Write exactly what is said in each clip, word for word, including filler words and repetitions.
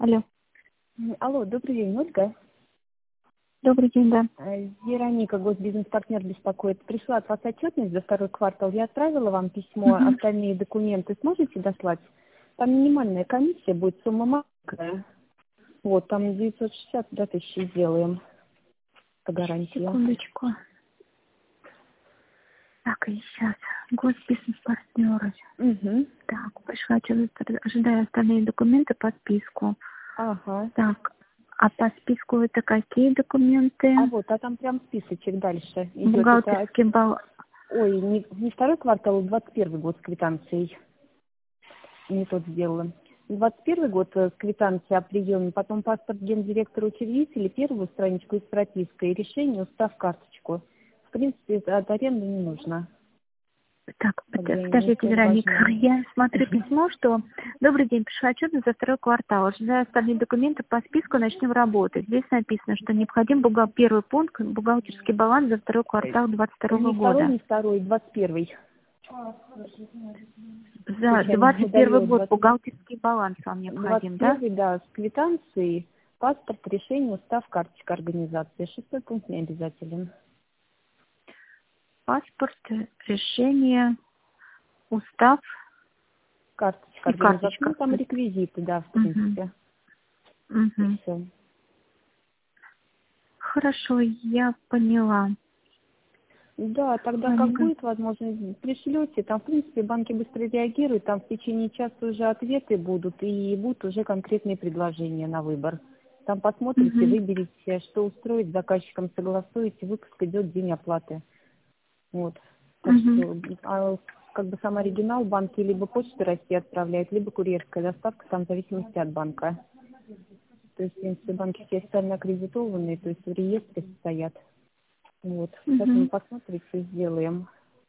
Алло. М, Алло, добрый день, Ольга. Добрый день, да. Э, Вероника, госбизнес-партнер, беспокоит. Пришла от вас отчетность за второй квартал. Я отправила вам письмо, Мгм. остальные документы сможете дослать? Там минимальная комиссия будет, сумма маленькая. Вот, там девятьсот шестьдесят да, тысячи сделаем по гарантии. Секундочку. Так, и сейчас. Госбизнес-партнеры. Угу. Так, пришла отчетность, ожидаю остальные документы по списку. Ага. Так, а по списку это какие документы? А вот, а там прям списочек дальше идет. Это, Бухгалтерский балл. ой, не, не второй квартал, а двадцать первый год с квитанцией. Не тот сделала. двадцать первый год э, с квитанцией о приеме, потом паспорт гендиректора учредителя, первую страничку из прописка и решение, устав, карточку. В принципе, это от аренды не нужно. Так, Как бы под- не подождите, столь Вероника. важно. Я смотрю письмо, что добрый день, пришла отчетность за второй квартал. Ожидая остальные документы по списку, начнем работать. Здесь написано, что необходим бухгал... первый пункт бухгалтерский баланс за второй квартал двадцать второго Не второй, года. не второй, двадцать первый. За Случайно двадцать первый удалила год двадцать. бухгалтерский баланс вам двадцать необходим, да? первый, да, с квитанцией, паспорт, решение, устав, карточка организации. Шестой пункт не обязателен. Паспорт, решение, устав Карточка и организации. Ну, карточка. там реквизиты, да, в Угу. принципе. И Угу. все. Хорошо, я поняла. Да, тогда как Ладненько. будет возможность, пришлете, там, в принципе, банки быстро реагируют, там в течение часа уже ответы будут, и будут уже конкретные предложения на выбор. Там посмотрите, Угу. выберите, что устроить, с заказчиком согласуете, выпуск идет день оплаты. Вот. Так Угу. что, а, как бы сам оригинал банки либо почтой России отправляют, либо курьерская доставка, там в зависимости от банка. То есть, в принципе, банки все официально аккредитованные, то есть в реестре стоят. Вот. Поэтому Угу. посмотрите, сделаем.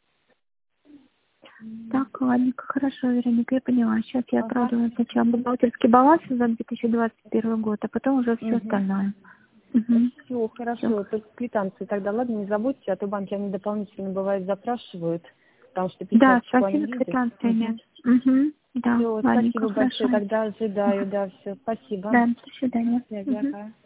Так, ладненько, хорошо, Вероника, я поняла. Сейчас я Ага. отправлю сначала бухгалтерский баланс за две тысячи двадцать первый год, а потом уже все Угу. остальное. Угу. Все, Все. хорошо. Только квитанции тогда, ладно, не забудьте, а то банки они дополнительно бывает запрашивают, потому что Да, печаточку они спасибо, видят. квитанциями. Угу. Угу. Да, Все, ладненько, спасибо большое, хорошо. тогда ожидаю, да, все, спасибо. Да, до свидания. До связи, Угу. ага.